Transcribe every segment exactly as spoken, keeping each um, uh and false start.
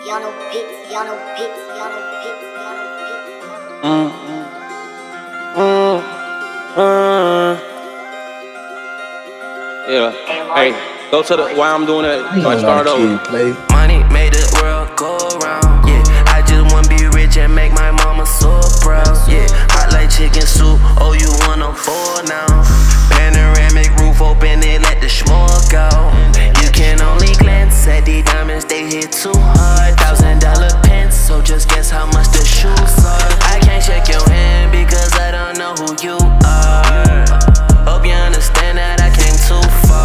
Mm, mm, mm. Yeah. Hey, go to the. Why I'm doing that? You So I know start how the over. kid play. Money made the world go round. Yeah, I just wanna be rich and make my mama so proud. Yeah, hot like chicken soup. Oh, you wanna fall now? Panoramic roof open and let the smoke out. You can only glance at the diamonds, they hit too hard. Thousand dollar pants, so just guess how much the shoes are. I can't shake your hand because I don't know who you are. Hope you understand that I came too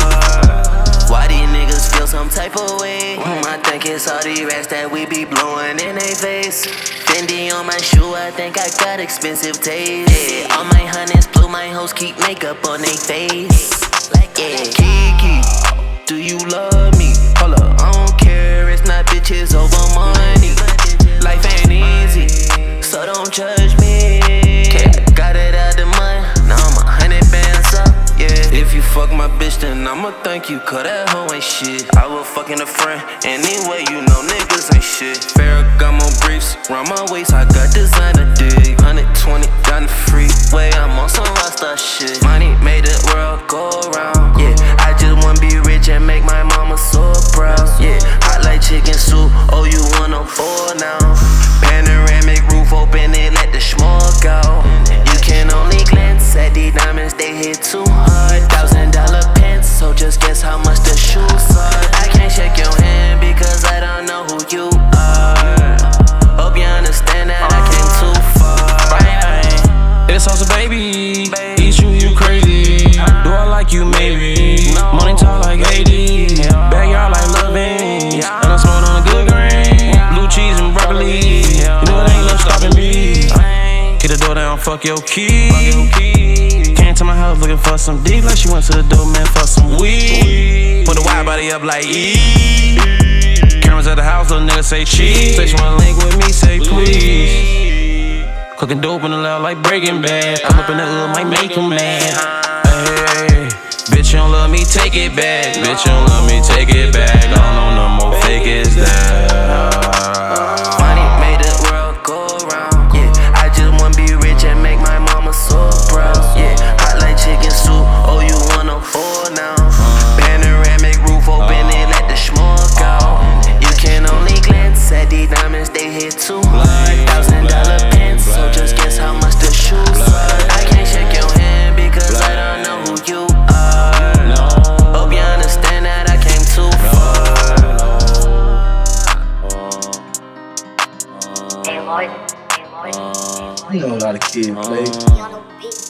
far. Why these niggas feel some type of way? Mm, I think it's all the racks that we be blowing in they face. Fendi on my shoe, I think I got expensive taste. Yeah, all my honeys blue, my hoes keep makeup on they face. Yeah, Kiki, do you love me? Hold up, I don't care, it's not bitches over money. Life ain't easy, so don't judge me. Okay, I got it out the mud, now I'm a hundred bands up. Yeah, if you fuck my bitch, then I'ma thank you, cause that hoe ain't shit. I will fuck in a friend, anyway, you know niggas ain't shit. Ferragamo briefs, round my waist, I got designer dig. one twenty down the freeway, I'm on some rockstar shit. Money made the world go round. Yeah, I just wanna be rich and make my mama so proud. Yeah, hot like chicken soup, oh you wanna fall now? Panoramic roof open and let the smoke out. You can only glance at the diamonds, they hit too hard. Thousand dollar pants, so just guess how much the shoes are. I can't shake your hand because I don't know who you are. Hope you understand that I came too far. It's also baby, eat you, you crazy. Do I like you, maybe? Money talk like A D, backyard like loving. And I'm smoking on a good grain, blue cheese and broccoli. You know it ain't no stopping me. Get the door down, fuck your key. Came to my house looking for some D, like she went to the door, man, for some weed. Put the wide body up like E. Cameras at the house, little nigga say cheese. Say she wanna link with me, say please. Cooking dope in the loud like Breaking Bad. I'm up in the hood, might make him mad. Hey, bitch, you don't love me, take it back. Bitch, you don't love me, take it back. I don't know no more fake is that. Money made the world go round. Yeah, I just wanna be rich and make my mama so proud. Yeah, hot like chicken soup. Oh, you wanna fall now? Panoramic roof open and let the smoke out. You can only glance at the diamonds, they hit too hard. Thousand dollar pants, so just guess how much the shoes are. I can't shake your hand because I don't know who you are. Hope you understand that I came too far. You know how the kid play.